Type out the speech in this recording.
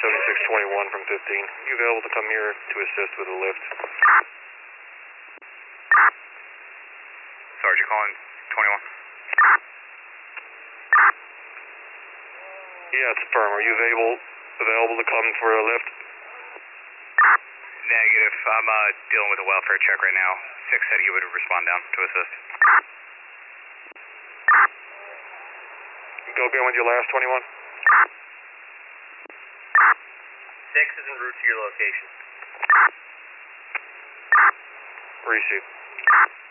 7621 from 15. You available to come here to assist with a lift? Sergeant calling 21. Yeah, it's firm. Are you available to come for a lift? Negative. I'm dealing with a welfare check right now. 6 said he would respond down to assist. Go again with your last 21. 6 is en route to your location. Receive.